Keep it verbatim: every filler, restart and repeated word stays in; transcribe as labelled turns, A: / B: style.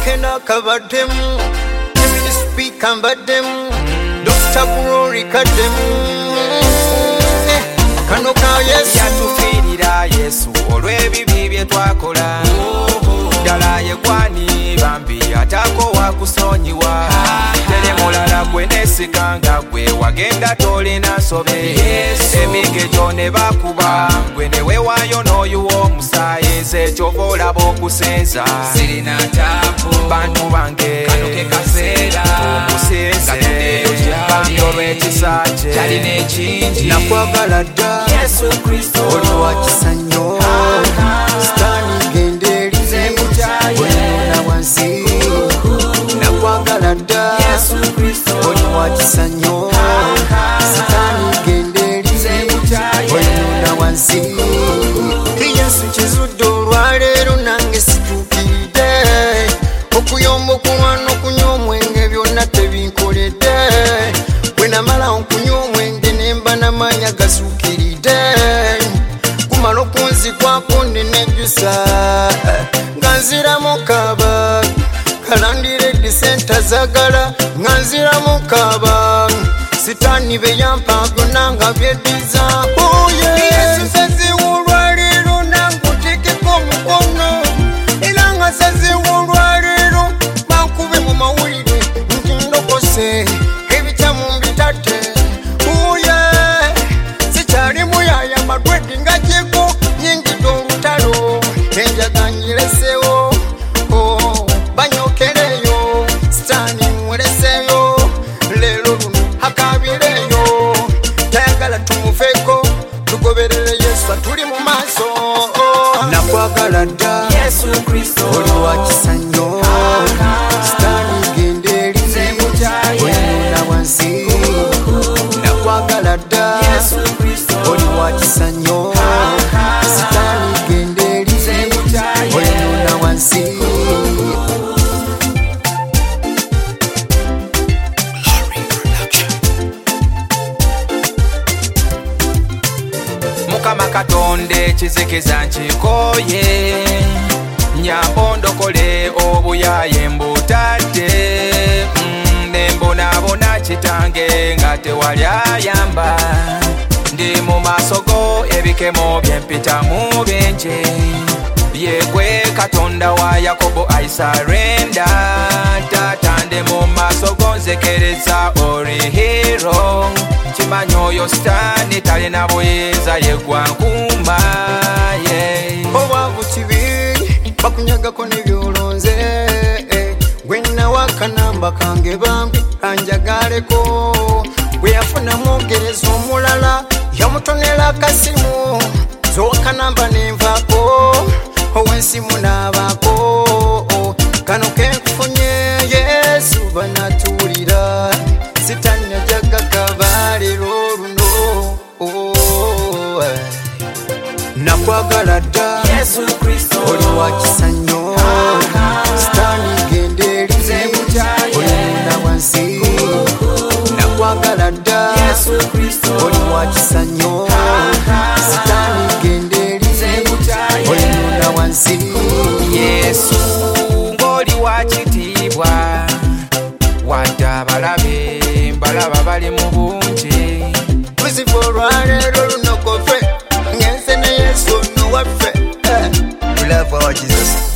A: Makena Kavadem, Emily Speak Kambadem, Doctor Glory Kadem, Kanoka Yesu
B: yatufirira Yesu olw'ebibi bye twakola ddala yegwani bambi atako wakusonyiwa tere mulala gwe nesikanga gwe wagenda tolina sobe emigejo ne bakuba gwe ne weewaayo n'oyiwa omusaayi nze kyova olaba okusenza
C: sirina tapu
B: bantu bange
C: kano ke kaseera
B: omusinze bambi olw'ekisa kye
C: kyalina ekingi
A: nakwagala dda
C: Yesu Kristo
A: oli wa kisa nnyo sitaani genda eri olina wansi nakwagala dda
C: Yesu Kristo
A: oli wa kisa nnyo sitaani genda eri olina wansi Yesu kizudde olwaleero nange situukiridde okuyomba okunywa n'okunywa omwenge byonna tebinkoledde bwe namala okunywa omwenge ne mba n'amaanyi agasuukiridde kumala okunzikwako nenejjusa nga nziramu kaaba kalandire disenta zagala nga nziramu kaaba sitaani beyampa byonna nga byeddiza Yesu saziwa olwaleero nangutikeko omukono era nga saziwa olwaleero bankube mu mawulire nti ndokose ebitamu mbitate sikyali muyaya madwedi nga jeko nyingidde olutalo enjaga nyireseewo banyokereyo sitaani muleseeyo leero luno akabireyo tayagala tumufeeko tugoberere Yesu atuli mu maaso nakwagala dda
C: Yesu Kristo
A: oli wa kisa nnyo sitaani genda eri olina wansi nakwagala dda
C: Yesu Kristo
A: oli wa kisa nnyo sitaani genda eri olina wansi
B: Mukama Katonda ekizikiza nkikoye nyambo ndokole obuyaye mbutadde mm, nembonaabona kitange nga tewali ayamba ndi mu maaso go ebikemo byempitamu bingi byegwe Katonda wa Yakobo I surrender tata ndi mu maaso go nzekereza oli hero kimanyi oyo sitaani talina buyinza yegwa nkumba
A: obwavu kibi bakunyagako nebyolonze gwe nawakanamba kange bambi kanjagaleko bwe yafuna mwogereza omulala yamutonera akasimu zowakanamba nenvaako owensimu naabako kano kenkufunye Yesu banatuulira sitaani ajaga kabalero luno nakwagala dda
C: Yesu Kristo
A: oli wa kisa nnyo sitaani genda eri olina wansi nakwagala dda
C: Yesu Kristo
A: oli wa kisa nnyo sitaani genda eri olina wansi
B: Yesu ng'oli wa kitiibwa wadde abalabe mbalaba bali mu bungi
A: buzibu olwaleero luno kofe ngenze ne Yesu ono waffe we love our Jesus.